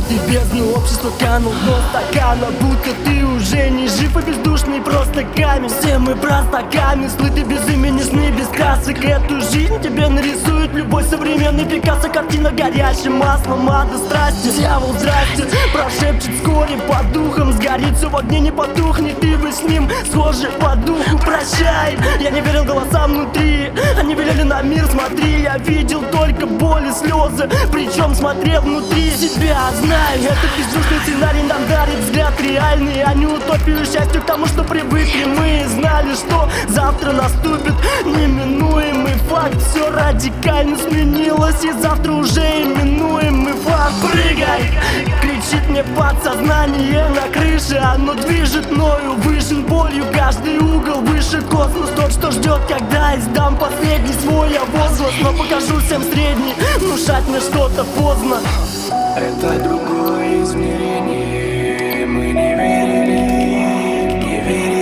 ты бездну, общество канул до стакана, будто ты уже не жив и бездушный, просто камень. Все мы просто камень, слыты без имени, сны без красок. Эту жизнь тебе нарисует любой современный Пикассо. Картина горящим маслом ада страсти. Дьявол, здрасте, прошепчет вскоре по духам. Сгорит все в огне, не потухнет, и вы с ним схожи по духу. Прощай, я не верил голосам внутри, они велели на мир, смотри. Я видел только боль и слезы, причем смотрел внутри себя. Знаю, это бездушный сценарий нам дарит взгляд реальный, а не утопию счастью к тому, что привыкли. Мы знали, что завтра наступит неминуемый факт. Все радикально сменилось, и завтра уже именуемый факт. Прыгай! Кричит мне подсознание на крыше, оно движет мною, выжжен болью каждый угол, выше космос. Тот, что ждет, когда издам последний свой возглас, но покажу всем средний, внушать мне что-то поздно. Это другое измерение, мы не верили, не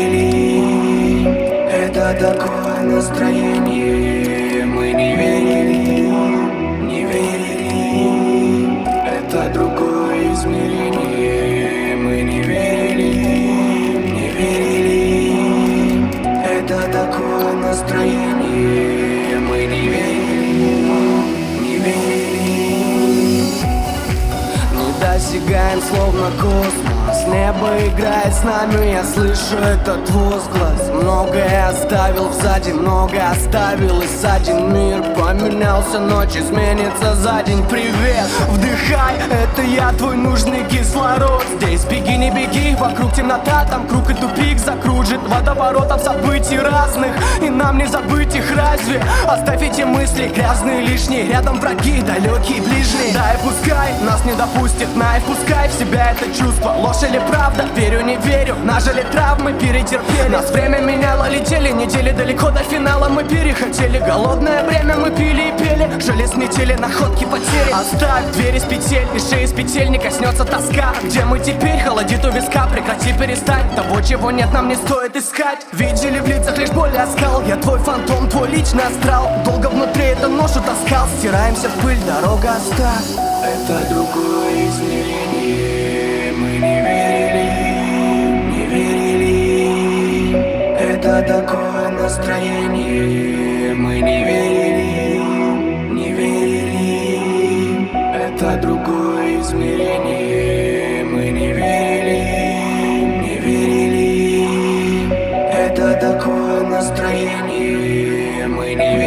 верили. Это такое настроение, мы не верили, не верили. Это другое измерение, мы не верили, не верили. Это такое настроение, мы не верили, не верили. Достигаем словно космос, небо играет с нами, я слышу этот возглас. Многое оставил сзади, много оставил и ссадин. Мир поменялся, ночь изменится за день. Привет, вдыхай, это я, твой нужный кислород. Здесь беги, не беги, вокруг темнота, там круг и тупик закружит водоворотом событий разных, и нам не забыть их разве? Оставь эти мысли грязные, лишние, рядом враги, далекие, ближние. Да и пускай нас не допустит Найф, пускай в себя это чувство. Ложь или правда, верю, не верю, нажили травмы, перетерпели. Нас время меняло, летели недели далеко до финала. Мы перехотели, голодное время мы пили и пели. Жили, сметели, находки, потери. Оставь дверь из петель, и шеи из петель не коснется тоска. Где мы теперь? Холодит у виска, прекрати, перестань. Того, чего нет, нам не стоит искать. Видели в лицах лишь боль и оскал. Я твой фантом, твой личный астрал. Долго внутри эту ношу таскал. Стираемся в пыль, дорога оставь. Это другое измерение, мы не верили, не верили. Это такое настроение, мы не верили, не верили. Это другое измерение, мы не верили, не верили. Это такое настроение, мы не верили.